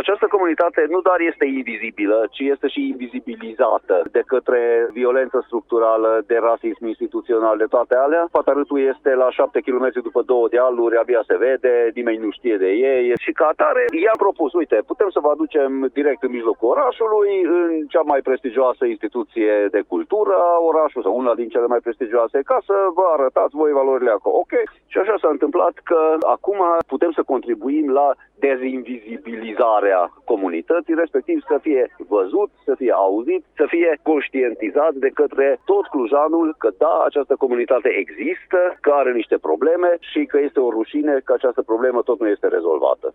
Această comunitate nu doar este invizibilă, ci este și invizibilizată de către violență structurală, de rasism instituțional, de toate alea. Hotărâtul este la 7 km după 2 dealuri, abia se vede, nimeni nu știe de ei și ca atare i-a propus, uite, putem să vă aducem direct în mijlocul orașului, în cea mai prestigioasă instituție de cultură a orașului, sau una din cele mai prestigioase, ca să vă arătați voi valorile acolo. Ok? Și așa s-a întâmplat că acum putem să contribuim la dezinvizibilizarea comunității, respectiv să fie văzut, să fie auzit, să fie conștientizat de către tot clujanul că da, această comunitate există, că are niște probleme și că este o rușine că această problemă tot nu este rezolvată.